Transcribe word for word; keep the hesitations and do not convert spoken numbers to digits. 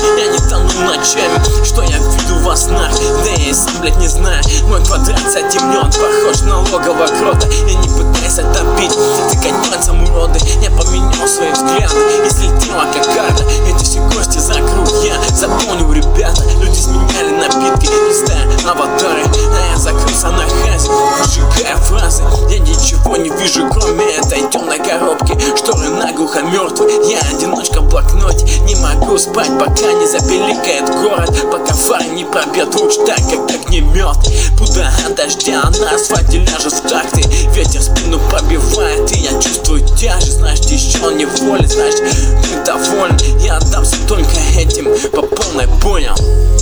Я не тону ночами, что я виду во снах. Да я и сам, блядь, не знаю. Мой квадрат затемнен, похож на логово крота. Я не пытаюсь отопить, ты конец уроды. Я поменял свои взгляды, если тело как карта. Эти все кости закрыл я, запомнил, ребята. Люди сменяли напитки, листая аватары, а я закрылся на хазе, выжигая фразы. Я ничего не вижу, кроме этой темной коробки. Шторы наглухо мертвы, я одиночка в блокноте. Не могу спать, пока не запеликает город, пока фары не пробьет луч так, как огнемет. Пуда от дождя на асфальте ляжет в такты. Ветер спину пробивает, и я чувствую тяжесть. Значит, еще не волен, значит, ты доволен. Я отдамся только этим по полной, понял?